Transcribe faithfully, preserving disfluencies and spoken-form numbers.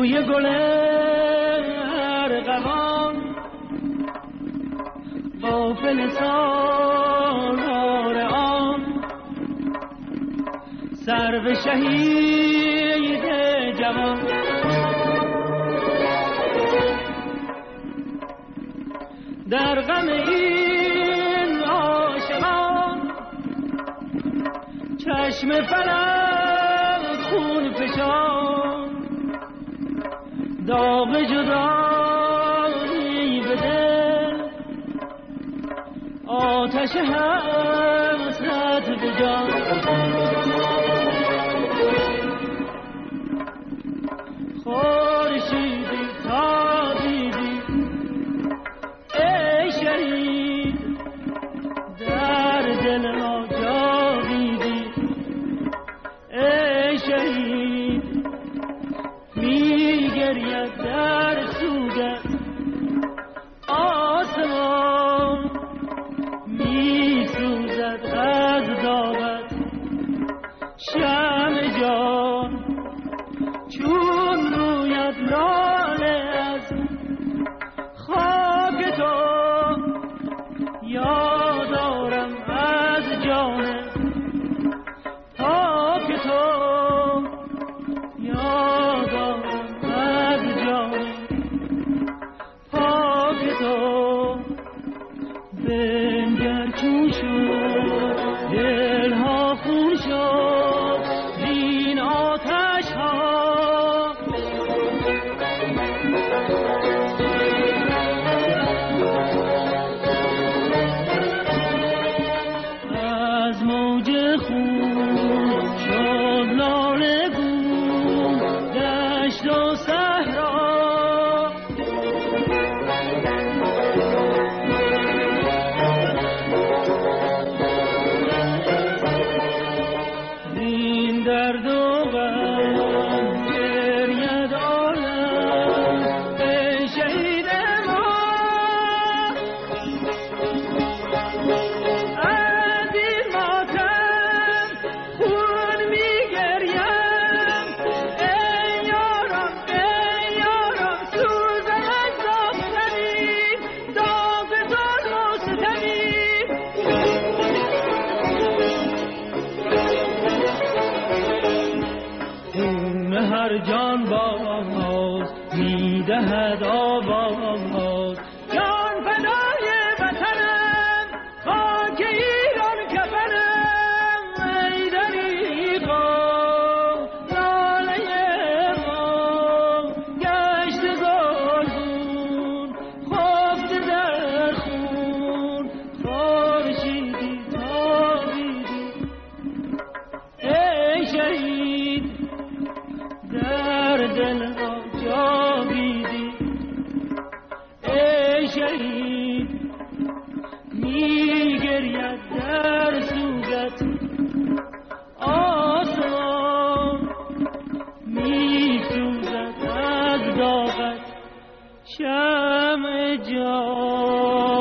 بوی گل ارغوان غافل سالار آن سرو شهید جوان در غم این عاشقان چشم فلک خون فشان داغ جدایی به دل آتش حسرت به جان خورشیدی تابیدی ای شهید در دل ما جاویدی ای شهید می گرید در سوگت آسمان می سوزد از داغت شمع جان چون رویت لاله از خاک تو یادارم از جان پاک تو یادارم از جان پاک تو بنگر چون شد دلها خون شد این آتش ها از موج خون شد لاله گون دشت و صحرا این درد و غم گرید عالم ای شهید ما از این ماتم خون می گریم ای یارم ای یارم سوزم از داغ داغ ظلم و ستمی خون هر جان باز میدهد آواز جان فدای وطنم خاک ایران کفنم ای دریغا لاله ما گشت گلگون خفته در خون خورشیدی تابیدی ای شهید در دل ما جاویدی ای شهید می گرید در سوگت آسمان می سوزد از داغت شمع جان